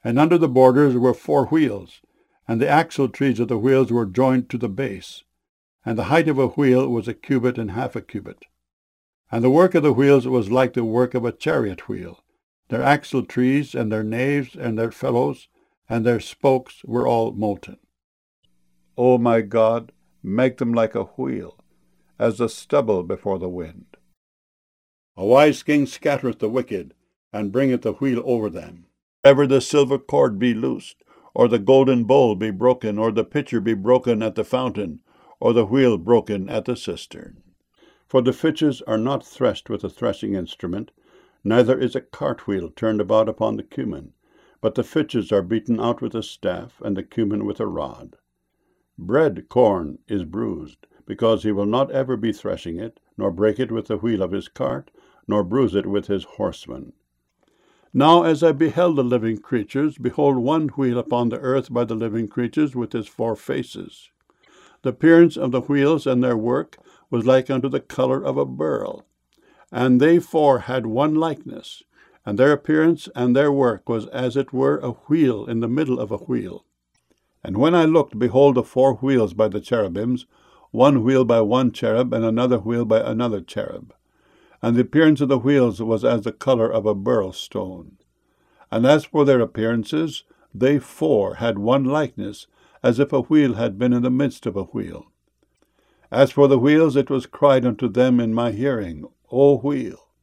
And under the borders were 4 wheels, and the axle trees of the wheels were joined to the base. And the height of a wheel was 1 cubit and half a cubit. And the work of the wheels was like the work of a chariot wheel. Their axle trees and their naves and their felloes and their spokes were all molten. O my God, make them like a wheel, as the stubble before the wind. A wise king scattereth the wicked, and bringeth the wheel over them. Ever the silver cord be loosed, or the golden bowl be broken, or the pitcher be broken at the fountain, or the wheel broken at the cistern. For the fitches are not threshed with a threshing instrument, neither is a cartwheel turned about upon the cumin, but the fitches are beaten out with a staff, and the cumin with a rod. Bread corn is bruised, because he will not ever be threshing it, nor break it with the wheel of his cart, nor bruise it with his horsemen. Now as I beheld the living creatures, behold, one wheel upon the earth by the living creatures with his 4 faces. The appearance of the wheels and their work was like unto the colour of a beryl. And they 4 had one likeness, and their appearance and their work was as it were a wheel in the middle of a wheel. And when I looked, behold, the 4 wheels by the cherubims, one wheel by one cherub, and another wheel by another cherub. And the appearance of the wheels was as the colour of a beryl stone. And as for their appearances, they 4 had one likeness, as if a wheel had been in the midst of a wheel. As for the wheels, it was cried unto them in my hearing, O wheel,